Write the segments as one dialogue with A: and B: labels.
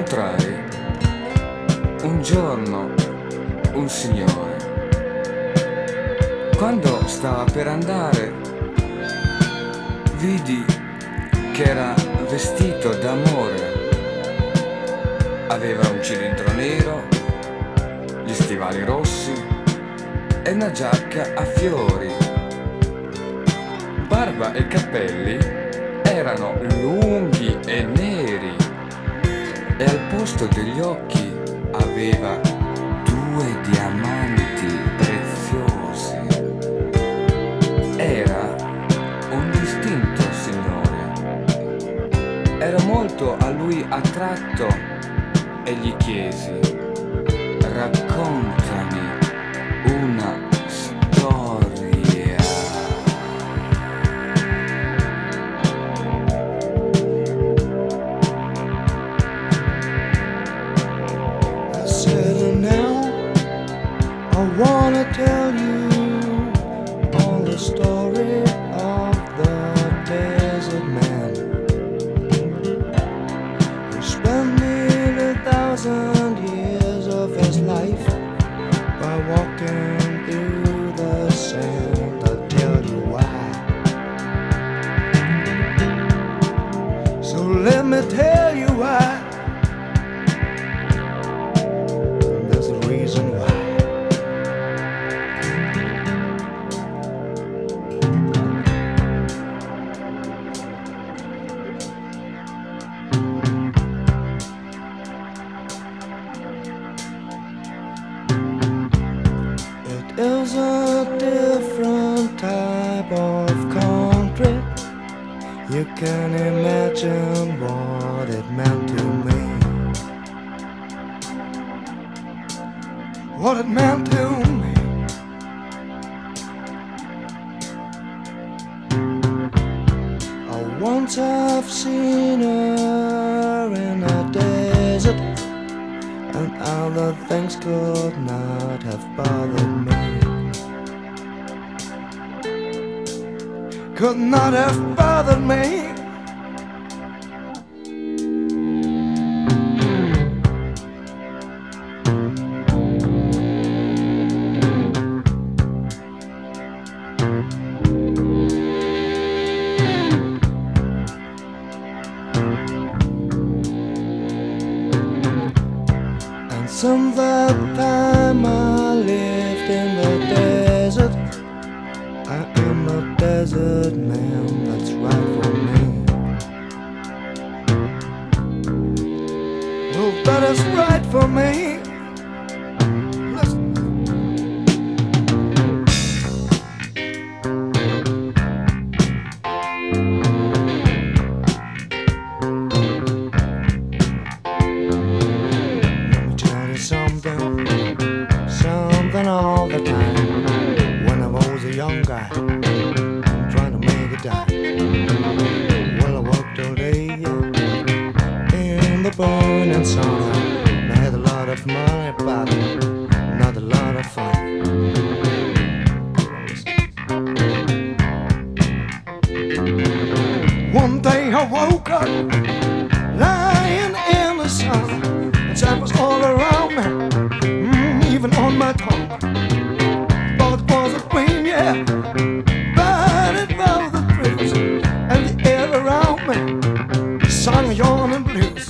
A: incontrai un giorno un signore. Quando stava per andare, vidi che era vestito d'amore. Aveva un cilindro nero, gli stivali rossi e una giacca a fiori. Barba e capelli erano lunghi e neri e al posto degli occhi aveva 2 diamanti preziosi. Era un distinto signore. Ero molto a lui attratto e gli chiesi: raccontami una storia.
B: I said, now I wanna tell you all the story of the desert man who spent nearly 1,000 years of his life by walking through the sand. I'll tell you why. So let me tell you why. There's a reason why. It is a different type of country. You can imagine what it meant to me. What it meant to me. I once have seen her in a desert, and other things could not have bothered me. Could not have bothered me. And since that time I lived in the desert, I am a desert man, that's right for me. Well, that is right for me. Listen. Let me tell you something all the time. When I was a young guy, trying to make it die. Well, I worked all day in the burning sun. I had a lot of money, but not a lot of fun. One day I woke up lying in the sun, and sand was all around me, even on my tongue. Thought it was a dream, yeah, but it was the truth. And the air around me sang a yawning blues.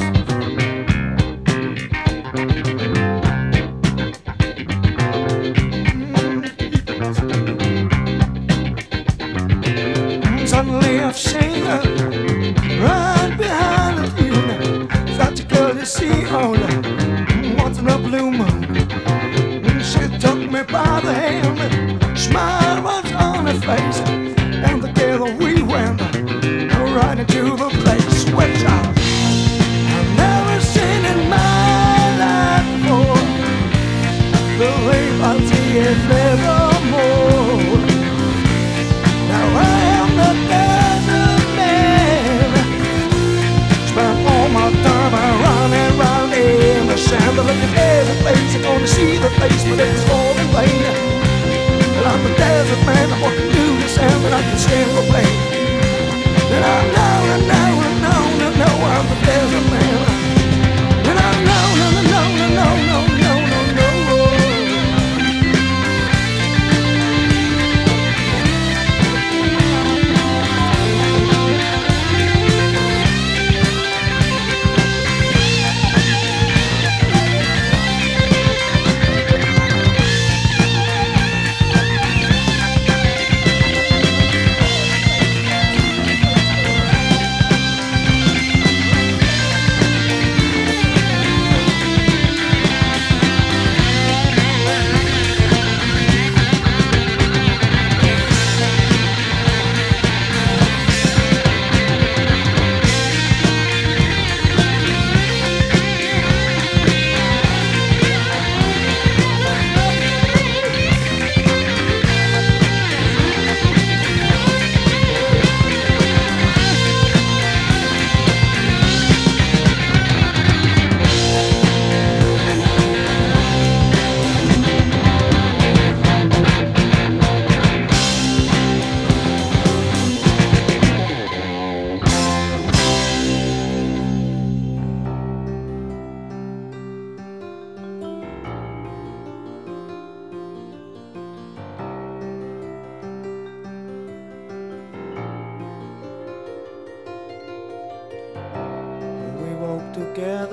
B: Suddenly I've seen her right behind the dune. Such a girl you see only once in a blue moon. She took me by the hand, smile was on her face, and together we went right into the place which I've never seen in my life before. Believe I'll see it nevermore. Now I am the desert man. Spent all my time running round in the sand. I look at every place, I want to see the place, but it's all in vain. And I'm the desert man, I want to do the sand, but I can stand for pain. And I know, I'm the desert man. And I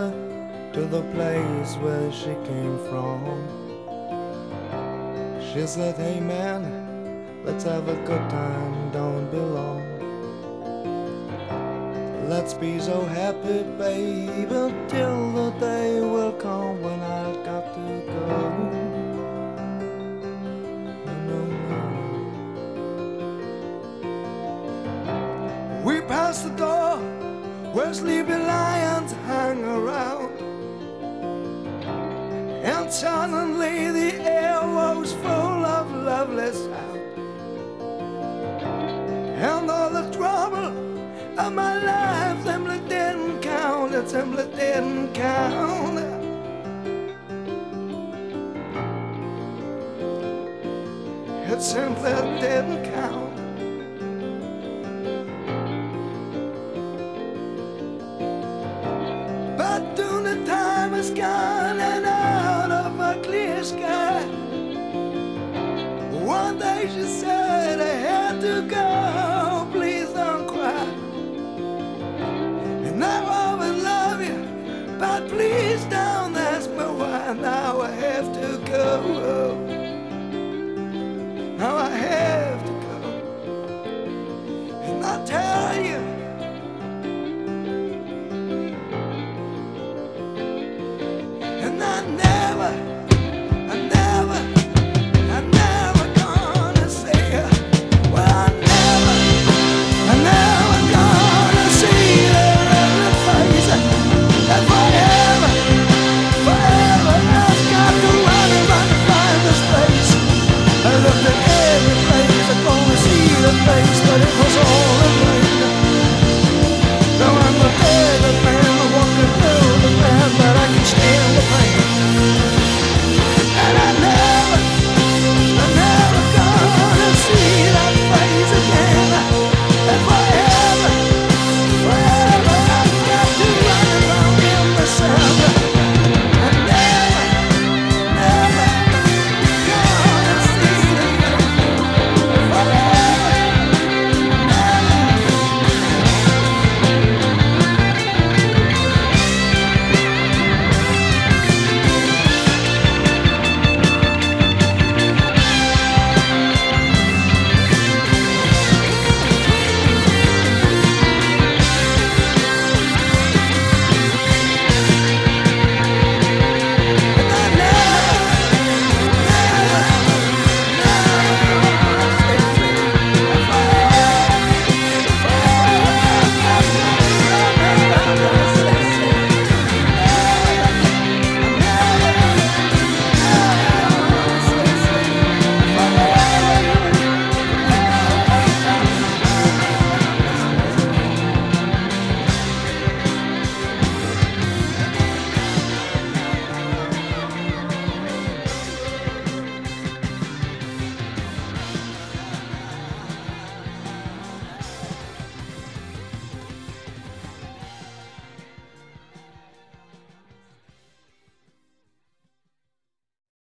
B: her to the place where she came from. She said, hey man, let's have a good time, don't be long. Let's be so happy, baby, till the day will come when I got to go. We passed the door where sleepy lions hang around, and suddenly the air was full of lovely sound. And all the trouble of my life simply didn't count, it simply didn't count. It simply didn't count. But soon the time is gone and out of a clear sky. One day she said I had to go, please don't cry. And now I will love you, but please don't ask me why. Now I have to go. Now I have to go. And I tell you, and I never